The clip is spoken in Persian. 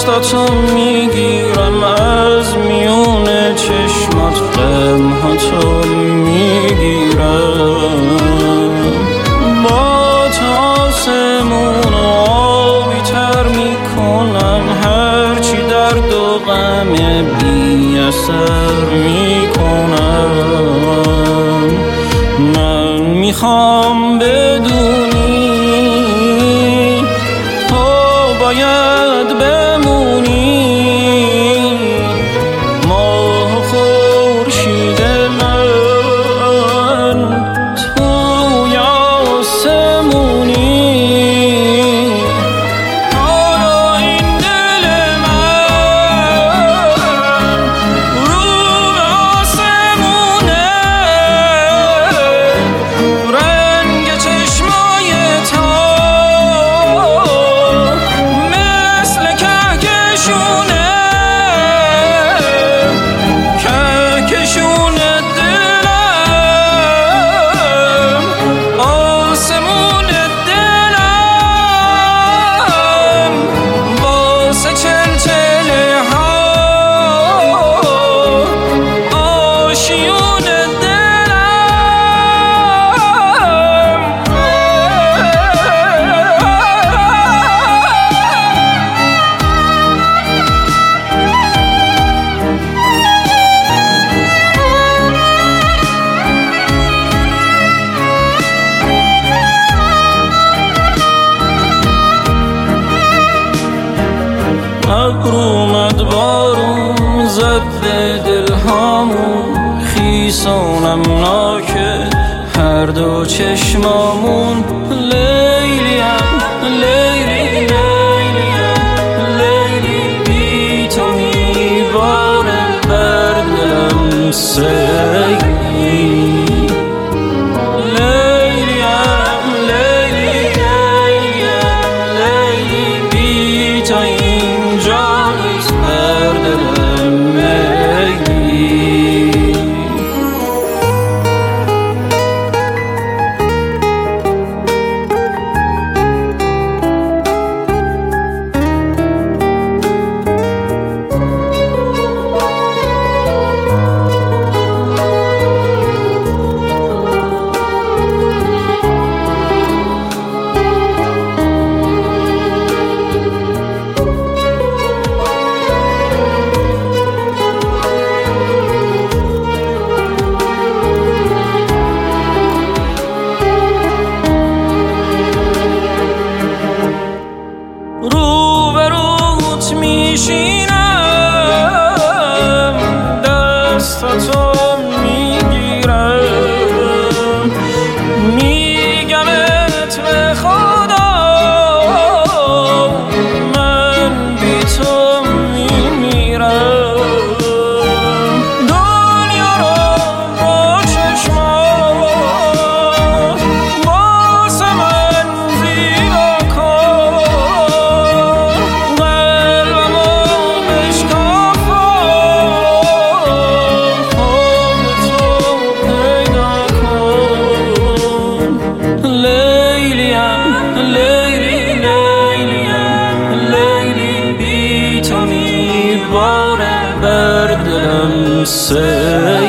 دستاتو میگیرم، از میون چشمات غمهاتو میگیرم، با تو آسمون آبی تر میکنم، هرچی درد و غم بی اثر میکنم. من میخوام بدونی تو باید بمونی، ماه و خورشید من توی آسمونی. حالا این دل من رو به آسمونه، رنگ چشمای تو مثل کهکشونه، کهکشون دلم، آسمون دلم، واسه چلچله ها آشیون ابر اومد بارون زد به دلهامون، خیس و نمناکه هر دو چشمامون. لیلیم لیلی لیلیم لیلی، بی تو میباره بر دلم سیلی. لیلیم لیلی لیلیم لیلی، بی تو اینجا نیست بر دلم میلی. روبروت میشینم، دستاتو میگیرم، میگمت به خدا من بی تو میمیرم. دنیا رو با چشمات واسه من زیبا کن، قلبمو بشکافان، خواب تو پیدا کن. لیلیم لیلی لیلیم لیلی، بی تو میباره بر دلم